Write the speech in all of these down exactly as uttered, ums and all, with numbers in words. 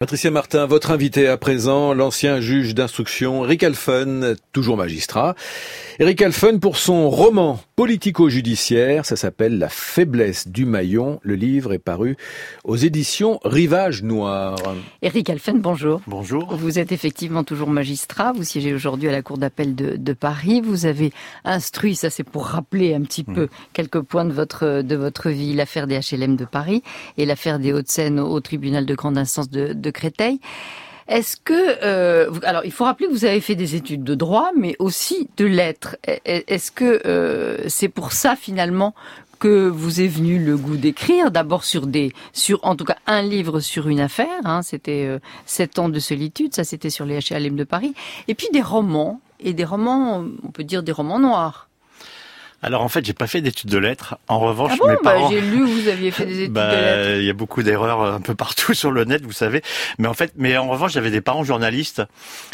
Patricia Martin, votre invité à présent, l'ancien juge d'instruction Eric Halphen, toujours magistrat. Eric Halphen pour son roman politico-judiciaire, ça s'appelle La faiblesse du maillon. Le livre est paru aux éditions Rivage Noir. Eric Halphen, bonjour. Bonjour. Vous êtes effectivement toujours magistrat, vous siégez aujourd'hui à la Cour d'appel de, de Paris. Vous avez instruit, ça c'est pour rappeler un petit mmh. peu quelques points de votre, de votre vie, l'affaire des H L M de Paris et l'affaire des Hauts-de-Seine au, au tribunal de grande instance de, de Créteil. Est-ce que, euh, alors il faut rappeler que vous avez fait des études de droit, mais aussi de lettres. Est-ce que euh, c'est pour ça finalement que vous est venu le goût d'écrire, d'abord sur des, sur en tout cas un livre sur une affaire, hein, c'était euh, sept ans de solitude, ça c'était sur les H L M de Paris, et puis des romans et des romans, on peut dire des romans noirs. Alors en fait, j'ai pas fait d'études de lettres. En revanche, ah bon, mes bah, parents... j'ai lu, vous aviez fait des études bah, de lettres. Il y a beaucoup d'erreurs un peu partout sur le net, vous savez. Mais en fait, mais en revanche, j'avais des parents journalistes,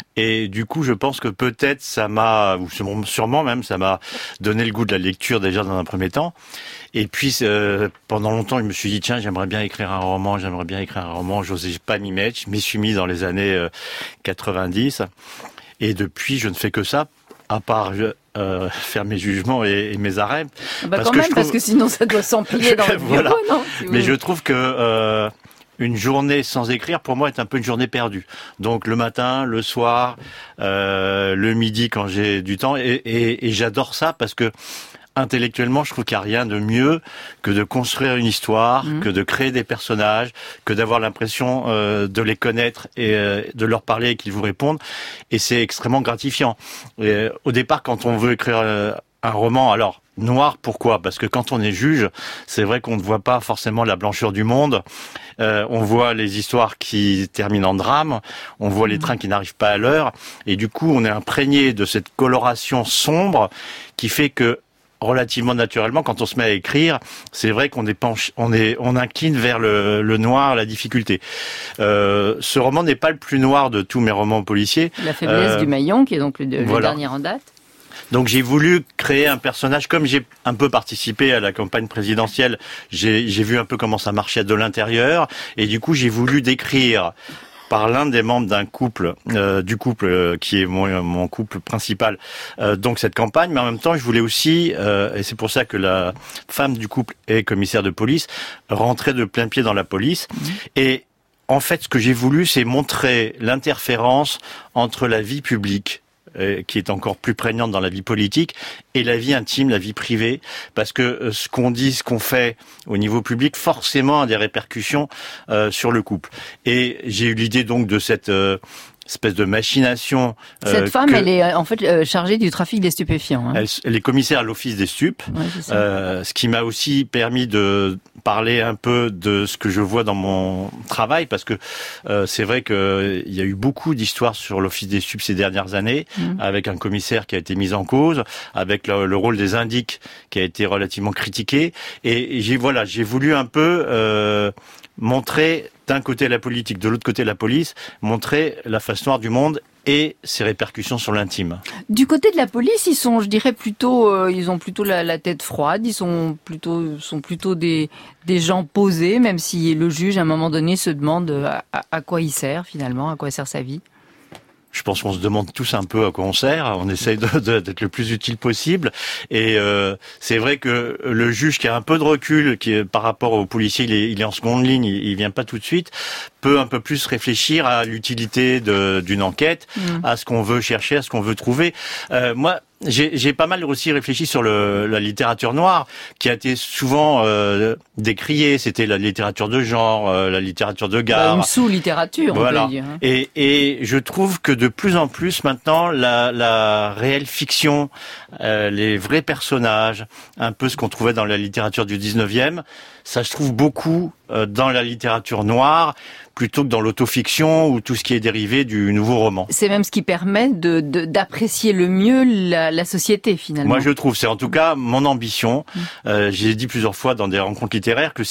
et du coup, je pense que peut-être ça m'a, ou sûrement même, ça m'a donné le goût de la lecture déjà dans un premier temps. Et puis euh, pendant longtemps, je me suis dit tiens, j'aimerais bien écrire un roman, j'aimerais bien écrire un roman. J'osais pas m'y mettre. Je m'y suis mis dans les années euh, quatre-vingt-dix, et depuis, je ne fais que ça. À part euh, faire mes jugements et, et mes arrêts. Bah parce quand que même, trouve... parce que sinon ça doit s'empiler dans le voilà. bureau, non si Mais vous... je trouve que euh, une journée sans écrire, pour moi, est un peu une journée perdue. Donc le matin, le soir, euh, le midi quand j'ai du temps, et, et, et j'adore ça parce que intellectuellement, je trouve qu'il n'y a rien de mieux que de construire une histoire, mmh. que de créer des personnages, que d'avoir l'impression euh, de les connaître et euh, de leur parler et qu'ils vous répondent. Et c'est extrêmement gratifiant. Et, euh, au départ, quand on veut écrire euh, un roman, alors noir, pourquoi ? Parce que quand on est juge, c'est vrai qu'on ne voit pas forcément la blancheur du monde. Euh, on voit les histoires qui terminent en drame, on voit les trains qui n'arrivent pas à l'heure, et du coup, on est imprégné de cette coloration sombre qui fait que relativement naturellement, quand on se met à écrire, c'est vrai qu'on est penche, on est, on incline vers le, le noir, la difficulté. Euh, ce roman n'est pas le plus noir de tous mes romans policiers. La faiblesse euh, du maillon, qui est donc le, le voilà. dernier en date. Donc j'ai voulu créer un personnage, comme j'ai un peu participé à la campagne présidentielle, j'ai, j'ai vu un peu comment ça marchait de l'intérieur, et du coup j'ai voulu décrire par l'un des membres d'un couple, euh, du couple euh, qui est mon, mon couple principal, euh, donc cette campagne, mais en même temps je voulais aussi, euh, et c'est pour ça que la femme du couple est commissaire de police, rentrer de plein pied dans la police, mmh. et en fait ce que j'ai voulu c'est montrer l'interférence entre la vie publique, qui est encore plus prégnante dans la vie politique, et la vie intime, la vie privée, parce que ce qu'on dit, ce qu'on fait au niveau public, forcément a des répercussions euh, sur le couple. Et j'ai eu l'idée donc de cette euh, espèce de machination. Cette euh, femme, que... elle est en fait euh, chargée du trafic des stupéfiants. Hein. Elle, elle est commissaire à l'office des stupes, ouais, euh, ce qui m'a aussi permis de parler un peu de ce que je vois dans mon travail, parce que euh, c'est vrai qu'il y a eu beaucoup d'histoires sur l'office des stupes ces dernières années, mmh. avec un commissaire qui a été mis en cause, avec le, le rôle des indiques qui a été relativement critiqué, et, et j'ai voilà, j'ai voulu un peu euh, montrer d'un côté la politique, de l'autre côté la police, montrer la face noire du monde et ses répercussions sur l'intime. Du côté de la police, ils sont, je dirais plutôt, euh, ils ont plutôt la, la tête froide. Ils sont plutôt, sont plutôt des des gens posés, même si le juge à un moment donné se demande à, à, à quoi il sert finalement, à quoi sert sa vie. Je pense qu'on se demande tous un peu à quoi on sert. On essaye de, de, d'être le plus utile possible. Et euh, c'est vrai que le juge qui a un peu de recul, qui est, par rapport au policier, il est, il est en seconde ligne, il, il vient pas tout de suite, peut un peu plus réfléchir à l'utilité de, d'une enquête, mmh. à ce qu'on veut chercher, à ce qu'on veut trouver. Euh, moi, J'ai, j'ai pas mal aussi réfléchi sur le, la littérature noire, qui a été souvent euh, décriée. C'était la littérature de genre, euh, la littérature de gare. Bah, une sous-littérature, voilà. on peut dire. Hein. Et, et je trouve que de plus en plus maintenant, la, la réelle fiction, euh, les vrais personnages, un peu ce qu'on trouvait dans la littérature du dix-neuvième, ça se trouve beaucoup euh, dans la littérature noire, plutôt que dans l'autofiction ou tout ce qui est dérivé du nouveau roman. C'est même ce qui permet de, de, d'apprécier le mieux la, la société, finalement. Moi, je trouve, c'est en tout cas mon ambition. Mmh. Euh, j'ai dit plusieurs fois dans des rencontres littéraires que si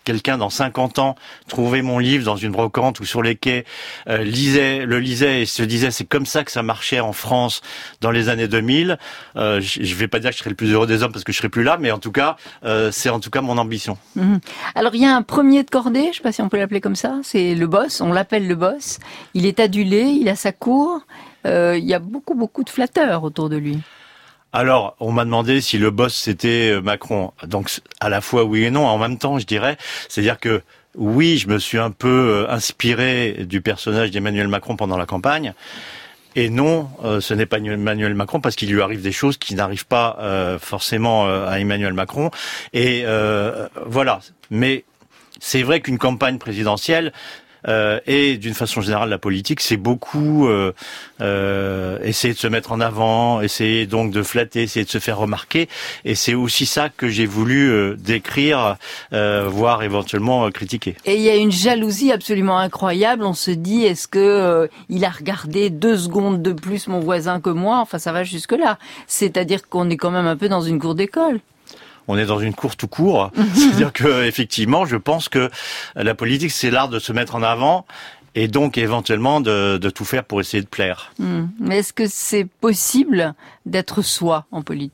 quelqu'un dans cinquante ans trouvait mon livre dans une brocante ou sur les quais, euh, lisait, le lisait et se disait c'est comme ça que ça marchait en France dans les années deux mille, euh, je, je vais pas dire que je serai le plus heureux des hommes parce que je serai plus là, mais en tout cas, euh, c'est en tout cas mon ambition. Mmh. Alors il y a un premier de cordée, je sais pas si on peut l'appeler comme ça, c'est le boss, on l'appelle le boss. Il est adulé, il a sa cour, euh, il y a beaucoup beaucoup de flatteurs autour de lui. Alors, on m'a demandé si le boss c'était Macron. Donc, à la fois oui et non, en même temps, je dirais. C'est-à-dire que, oui, je me suis un peu inspiré du personnage d'Emmanuel Macron pendant la campagne. Et non, euh, ce n'est pas Emmanuel Macron parce qu'il lui arrive des choses qui n'arrivent pas euh, forcément euh, à Emmanuel Macron. Et euh, voilà. Mais c'est vrai qu'une campagne présidentielle, Euh, et d'une façon générale, la politique, c'est beaucoup euh, euh, essayer de se mettre en avant, essayer donc de flatter, essayer de se faire remarquer. Et c'est aussi ça que j'ai voulu euh, décrire, euh, voire éventuellement euh, critiquer. Et il y a une jalousie absolument incroyable. On se dit, est-ce que euh, il a regardé deux secondes de plus mon voisin que moi? Enfin, ça va jusque-là. C'est-à-dire qu'on est quand même un peu dans une cour d'école. On est dans une cour tout court. C'est-à-dire que, effectivement, je pense que la politique, c'est l'art de se mettre en avant et donc éventuellement de, de tout faire pour essayer de plaire. Mmh. Mais est-ce que c'est possible d'être soi en politique ?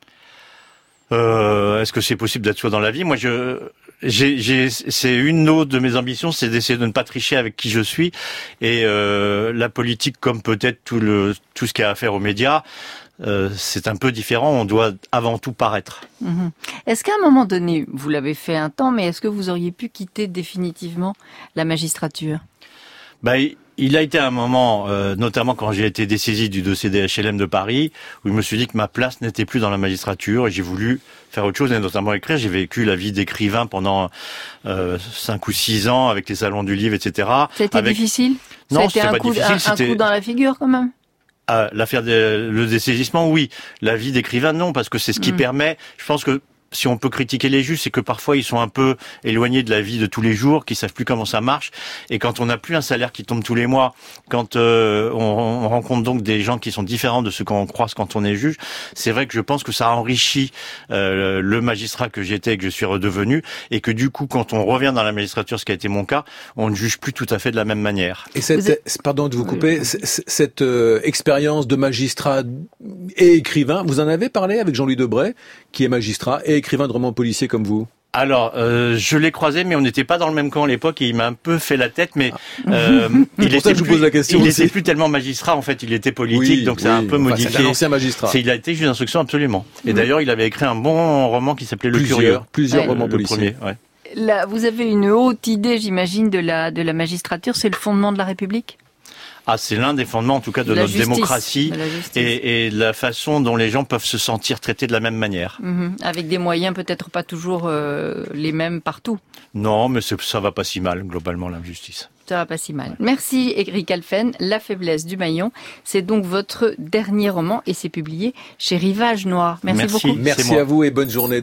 Euh, est-ce que c'est possible d'être soi dans la vie ? Moi, je, j'ai, j'ai, c'est une autre de mes ambitions, c'est d'essayer de ne pas tricher avec qui je suis. Et euh, la politique, comme peut-être tout le tout ce qu'il y a à faire aux médias, Euh, c'est un peu différent, on doit avant tout paraître. Mmh. Est-ce qu'à un moment donné, vous l'avez fait un temps, mais est-ce que vous auriez pu quitter définitivement la magistrature ? Bah, il a été un moment, euh, notamment quand j'ai été dessaisi du dossier des H L M de Paris, où je me suis dit que ma place n'était plus dans la magistrature et j'ai voulu faire autre chose, et notamment écrire. J'ai vécu la vie d'écrivain pendant euh, cinq ou six ans avec les salons du livre, et cetera. Ça a été avec... difficile ? Non, Ça a été c'était un pas coup, difficile. Un, c'était... un coup dans la figure quand même ? Ah, l'affaire de, le dessaisissement, oui. La vie d'écrivain, non, parce que c'est ce qui mmh. permet, je pense que si on peut critiquer les juges, c'est que parfois ils sont un peu éloignés de la vie de tous les jours, qu'ils savent plus comment ça marche. Et quand on n'a plus un salaire qui tombe tous les mois, quand euh, on, on rencontre donc des gens qui sont différents de ceux qu'on croise quand on est juge, c'est vrai que je pense que ça enrichit euh, le magistrat que j'étais et que je suis redevenu, et que du coup, quand on revient dans la magistrature, ce qui a été mon cas, on ne juge plus tout à fait de la même manière. Et cette, êtes... pardon de vous couper, oui. cette euh, expérience de magistrat et écrivain, vous en avez parlé avec Jean-Louis Debray, qui est magistrat et écrivain de romans policiers comme vous? Alors, euh, je l'ai croisé, mais on n'était pas dans le même camp à l'époque, et il m'a un peu fait la tête, mais euh, il était plus, plus, la question il aussi. était plus tellement magistrat, en fait, il était politique, oui, donc ça oui. a un peu enfin, modifié. C'est un ancien magistrat. C'est, il a été juge d'instruction, absolument. Et oui. d'ailleurs, il avait écrit un bon roman qui s'appelait Le plusieurs, Curieux. Plusieurs ouais, romans le policiers. Premier, ouais. Là, vous avez une haute idée, j'imagine, de la de la magistrature. C'est le fondement de la République ? Ah, c'est l'un des fondements, en tout cas, de, de notre justice, démocratie de et, et de la façon dont les gens peuvent se sentir traités de la même manière. Mmh, avec des moyens peut-être pas toujours euh, les mêmes partout. Non, mais c'est, ça va pas si mal, globalement, l'injustice. Ça va pas si mal. Merci, Éric Alphen. La faiblesse du maillon, c'est donc votre dernier roman et c'est publié chez Rivage Noir. Merci, Merci beaucoup. Merci à vous et bonne journée.